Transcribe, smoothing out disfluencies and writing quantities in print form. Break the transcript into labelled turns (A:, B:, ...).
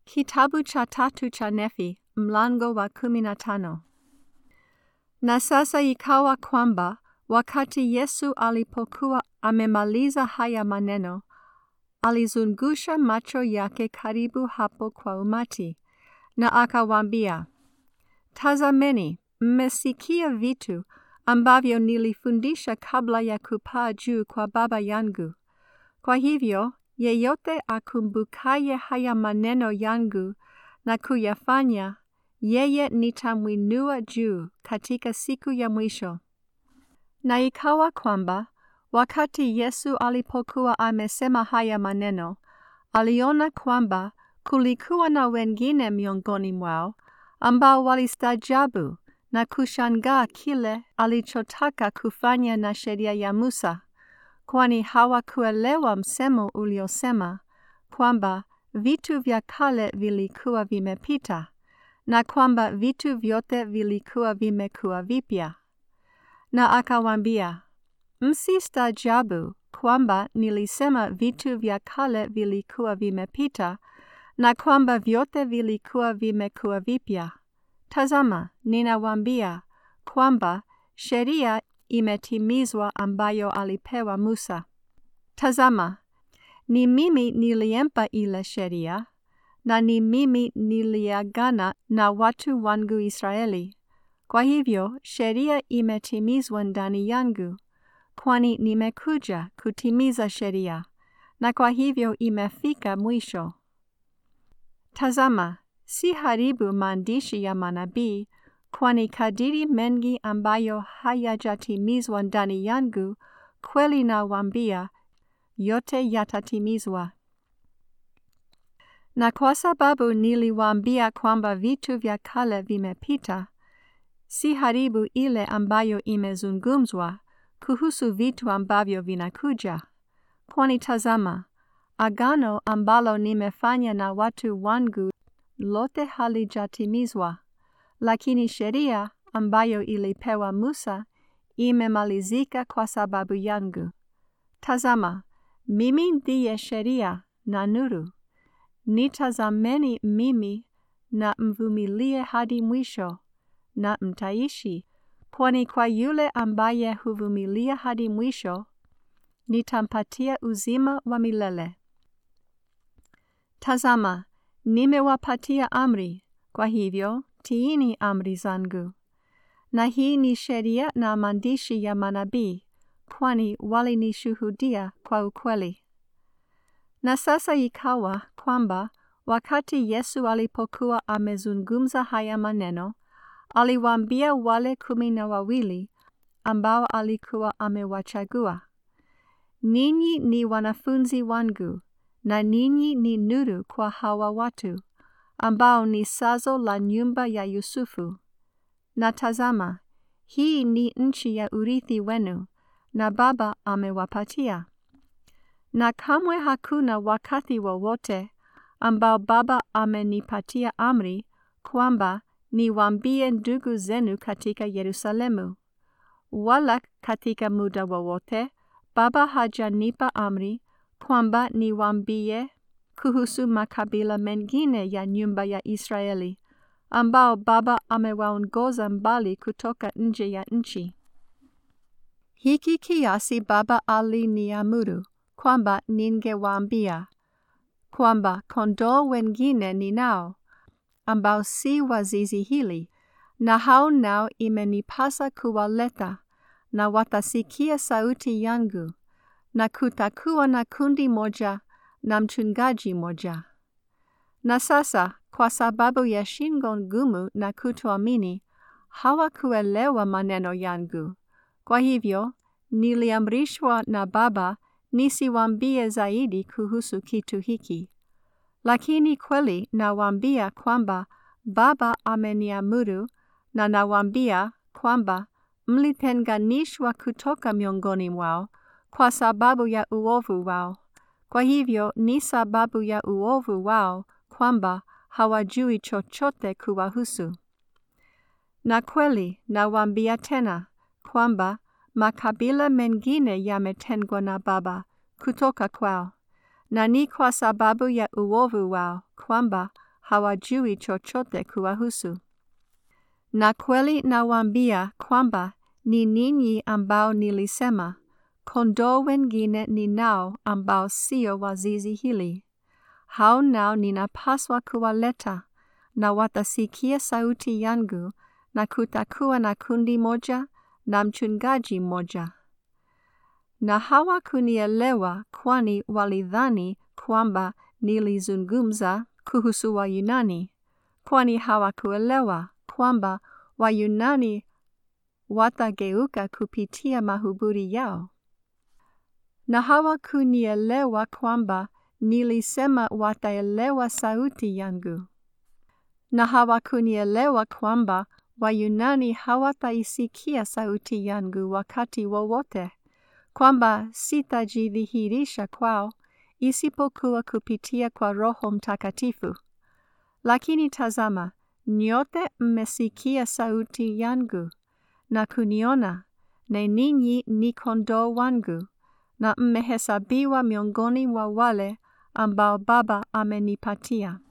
A: Kitabu cha tatu cha Nefi, mlango wa 15. Na sasa ikawa kwamba wakati Yesu alipokuwa amemaliza haya maneno, alizungusha macho yake karibu hapo kwa umati, na akawaambia, "Tazameni, mmesikia vitu ambavyo nilifundisha kabla ya kupaa juu kwa Baba yangu. Kwa hivyo, yeyote akumbukaye haya maneno yangu na kuyafanya, yeye nitamwinua juu katika siku ya mwisho." Na ikawa kwamba, wakati Yesu alipokuwa amesema haya maneno, aliona kwamba kulikuwa na wengine miongoni mwao ambao walistaajabu na kushangaa kile alichotaka kufanya na sheria ya Musa, kwani hawakuelewa msemo uliosema kwamba vitu vya kale vilikuwa vimepita na kwamba vitu vyote vilikuwa vimekuwa vipya. Na akawaambia, "Msistaajabu kwamba nilisema vitu vya kale vilikuwa vimepita na kwamba vyote vilikuwa vimekuwa vipya. Tazama, ninawaambia kwamba sheria imetimizwa ambayo alipewa Musa. Tazama, ni mimi niliyempa ile sheria, na ni mimi niliagana na watu wangu Israeli. Kwa hivyo, sheria imetimizwa ndani yangu, kwani nimekuja kutimiza sheria, na kwa hivyo imefika mwisho. Tazama, si haribu maandishi ya manabii, kwani kadiri mengi ambayo hayajatimizwa ndani yangu, kweli nawaambia, yote yatatimizwa. Na kwa sababu niliwaambia kwamba vitu vya kale vimepita, si haribu ile ambayo imezungumzwa kuhusu vitu ambavyo vinakuja. Kwani tazama, agano ambalo nimefanya na watu wangu lote halijatimizwa, lakini sheria ambayo ilipewa Musa imemalizika kwa sababu yangu. Tazama, mimi ndiye sheria na nuru. Nitazameni mimi na mvumilie hadi mwisho, na mtaishi, kwani kwa yule ambaye huvumilia hadi mwisho, nitampatia uzima wa milele. Tazama, nimewapatia amri, kwa hivyo tiini amri zangu. Na hii ni sheria na maandishi ya manabii, kwani walinishuhudia kwa ukweli. Na sasa ikawa kwamba wakati Yesu alipokuwa amezungumza haya maneno, aliwaambia wale 12 ambao alikuwa amewachagua, "Ninyi ni wanafunzi wangu, na ninyi ni nuru kwa hawa watu, ambao ni sazo la nyumba ya Yusufu. Na tazama, hii ni nchi ya urithi wenu, na Baba amewapatia. Na kamwe hakuna wakati wowote ambao Baba amenipatia amri kwamba niwaambie ndugu zenu katika Yerusalemu, wala katika muda wowote Baba hajanipa amri kwamba niwaambie kuhusu makabila mengine ya nyumba ya Israeli, ambao Baba amewaongoza mbali kutoka nje ya nchi. Hiki kiasi Baba aliniamuru kwamba ningewaambia, kwamba kondoo wengine ninao, ambao si wa zizi hili, na hao nao imenipasa kuwaleta, na watasikia sauti yangu, na kutakuwa na kundi moja na mchungaji moja. Na sasa, kwa sababu ya shingo ngumu na kutoamini, hawakuelewa maneno yangu. Kwa hivyo, niliamrishwa na Baba nisiwaambie zaidi kuhusu kitu hiki. Lakini kweli nawaambia kwamba Baba ameniamuru, na nawaambia kwamba mlitenganishwa kutoka miongoni mwao kwa sababu ya uovu wao. Kwa hivyo ni sababu ya uovu wao kwamba hawajui chochote kuwahusu. Na kweli nawaambia tena kwamba makabila mengine yametengwa na Baba kutoka kwao, na ni kwa sababu ya uovu wao kwamba hawajui chochote kuwahusu. Na kweli nawaambia kwamba ni ninyi ambao nilisema, kondoo wengine ninao ambao sio wa zizi hili. Hao nao ninapaswa kuwaleta, na watasikia sauti yangu, na kutakuwa na kundi moja na mchungaji mmoja. Na hawakunielewa kwani walidhani kwamba nilizungumza kuhusu Wayunani, kwani hawakuelewa kwamba Wayunani watageuka kupitia mahubiri yao. Na hawakunielewa kwamba nilisema wataelewa sauti yangu. Na hawakunielewa kwamba Wayunani hawataisikia sauti yangu wakati wowote, kwamba sitajidhihirisha kwao isipokuwa kupitia kwa Roho Mtakatifu. Lakini tazama, nyote mmesikia sauti yangu na kuniona, na ninyi ni kondoo wangu, na mmehesabiwa miongoni mwa wale ambao Baba amenipatia.